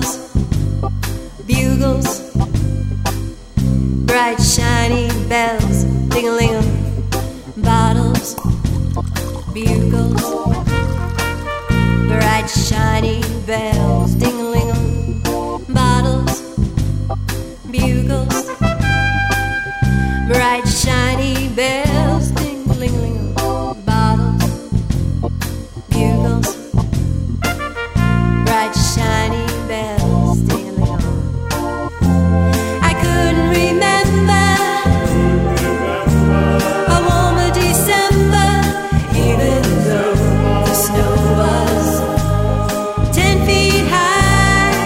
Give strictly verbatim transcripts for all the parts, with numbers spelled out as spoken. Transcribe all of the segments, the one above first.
bottles, bugles, bright shiny bells, ding-a-ling-a. Bottles, bugles, bright shiny bells, ding-a-ling-a. Bottles, bugles, bright shiny bells, ding-a-ling-a. Bottles, bugles, bright shiny bells, ding-a-ling-a. I couldn't remember a warmer December, even though the snow was ten feet high.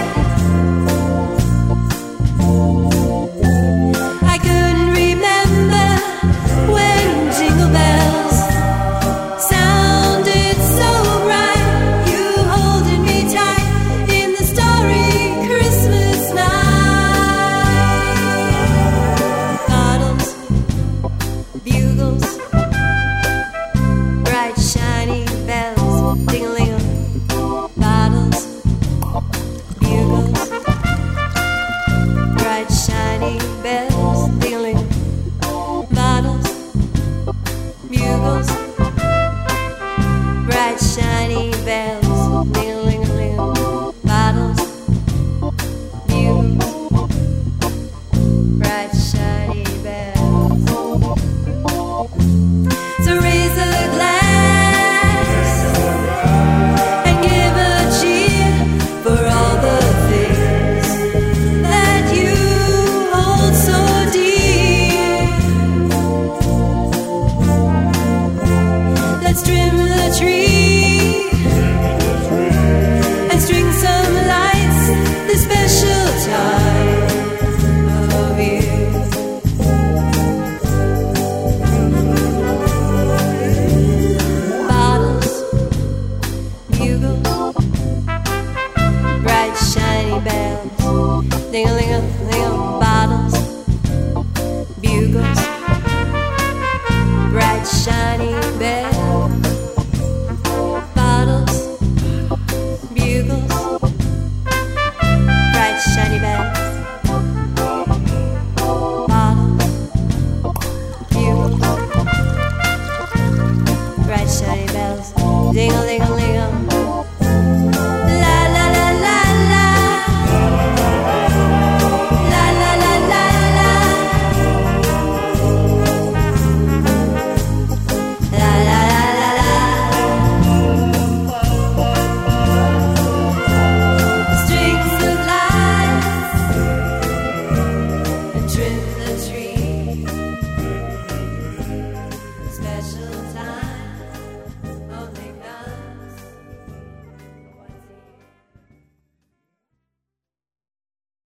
I couldn't remember when jingle bells sounded so bright, you holding me tight in the starry Christmas night. Bottles, bugles, bright shiny bells, ding-a-ling-a. Bottles,